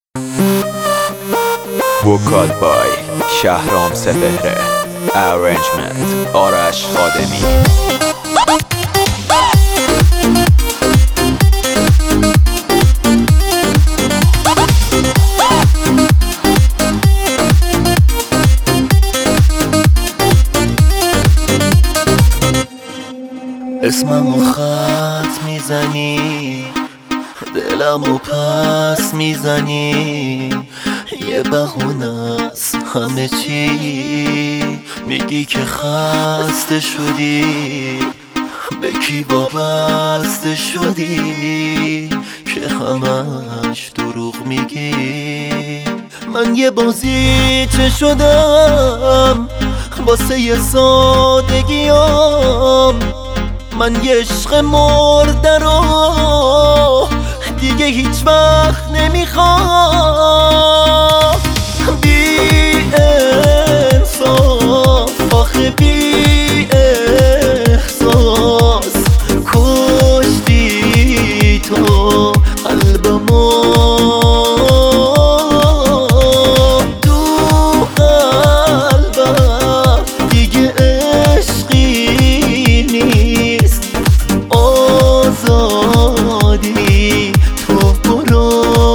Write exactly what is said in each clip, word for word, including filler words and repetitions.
وکال بای شهرام سپهره. ارنجمنت آرش خادمی. اسممو خط میزنی، دلمو پس میزنی، یه بهونه است همه چی. میگی که خسته شدی، به کی وابسته شدی که همش دروغ میگی. من یه بازیچه شدم واسه یه سادگیام، من یه عشق مرده رو دیگه هیچ وقت نمیخوام. بی انصاف آخه بی احساس، کشتی تو قلبمو، تو قلبم دیگه عشقی نیست، آزادی تو برو.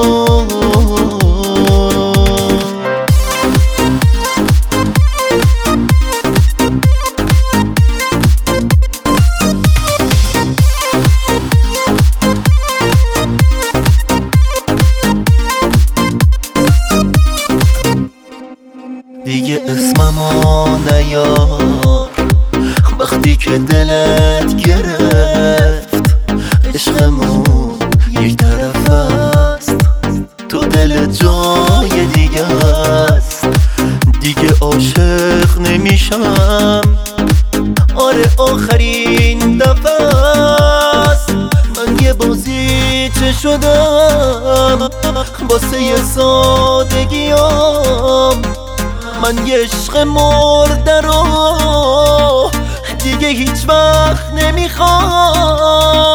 دیگه اسممو نیار وقتی که دلت گرفت. عشقمون یک طرف است، تو دل جای دیگه است. دیگه عاشق نمیشم، آره آخرین دفعه است. من یه بازیچه شدم واسه یه سادگیام، من یه عشق مرده رو دیگه هیچ وقت نمیخوام.